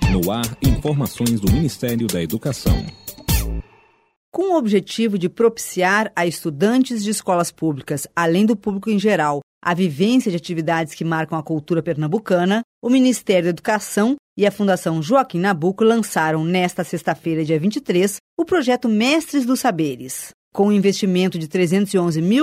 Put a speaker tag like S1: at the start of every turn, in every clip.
S1: No ar, informações do Ministério da Educação.
S2: Com o objetivo de propiciar a estudantes de escolas públicas, além do público em geral, a vivência de atividades que marcam a cultura pernambucana, o Ministério da Educação e a Fundação Joaquim Nabuco lançaram nesta sexta-feira, dia 23, o projeto Mestres dos Saberes. Com um investimento de R$ 311 mil,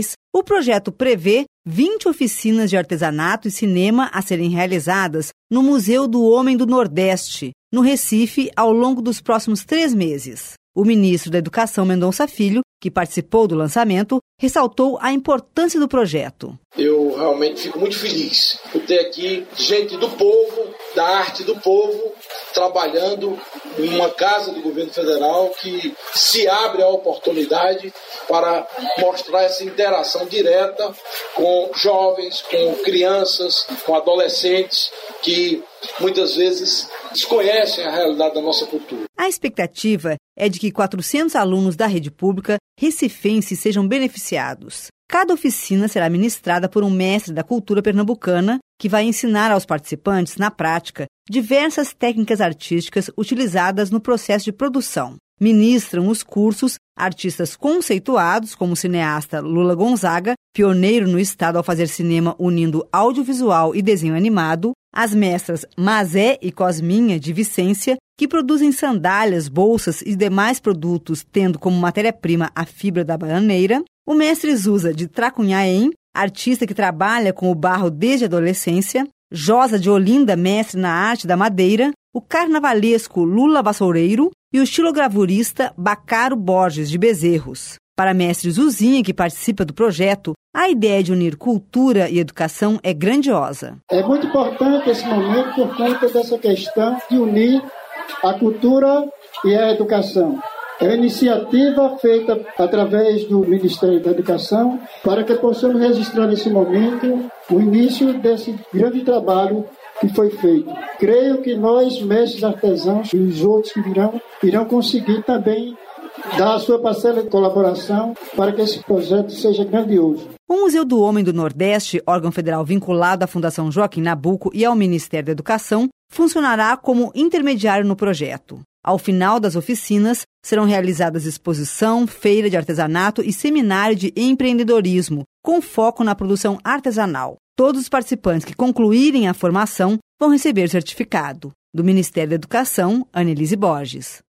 S2: o projeto prevê 20 oficinas de artesanato e cinema a serem realizadas no Museu do Homem do Nordeste, no Recife, ao longo dos próximos 3 meses. O ministro da Educação, Mendonça Filho, que participou do lançamento, ressaltou a importância do projeto.
S3: Eu realmente fico muito feliz por ter aqui gente do povo, da arte do povo, trabalhando em uma casa do governo federal que se abre a oportunidade para mostrar essa interação direta com jovens, com crianças, com adolescentes que muitas vezes desconhecem a realidade da nossa cultura.
S2: A expectativa é de que 400 alunos da rede pública recifense sejam beneficiados. Cada oficina será ministrada por um mestre da cultura pernambucana que vai ensinar aos participantes, na prática, diversas técnicas artísticas utilizadas no processo de produção. Ministram os cursos artistas conceituados, como o cineasta Lula Gonzaga, pioneiro no estado ao fazer cinema unindo audiovisual e desenho animado, as mestras Mazé e Cosminha, de Vicência, que produzem sandálias, bolsas e demais produtos, tendo como matéria-prima a fibra da bananeira, o mestre Zusa, de Tracunhaém, artista que trabalha com o barro desde a adolescência, Josa de Olinda, mestre na arte da madeira, o carnavalesco Lula Vassoureiro e o estilogravurista Bacaro Borges, de Bezerros. Para mestre Zuzinha, que participa do projeto, a ideia de unir cultura e educação é grandiosa.
S4: É muito importante esse momento por conta dessa questão de unir a cultura e a educação. É uma iniciativa feita através do Ministério da Educação para que possamos registrar nesse momento o início desse grande trabalho que foi feito. Creio que nós, mestres artesãos e os outros que irão conseguir também dar a sua parcela de colaboração para que esse projeto seja grandioso.
S2: O Museu do Homem do Nordeste, órgão federal vinculado à Fundação Joaquim Nabuco e ao Ministério da Educação, funcionará como intermediário no projeto. Ao final das oficinas, serão realizadas exposição, feira de artesanato e seminário de empreendedorismo, com foco na produção artesanal. Todos os participantes que concluírem a formação vão receber certificado. Do Ministério da Educação, Annelise Borges.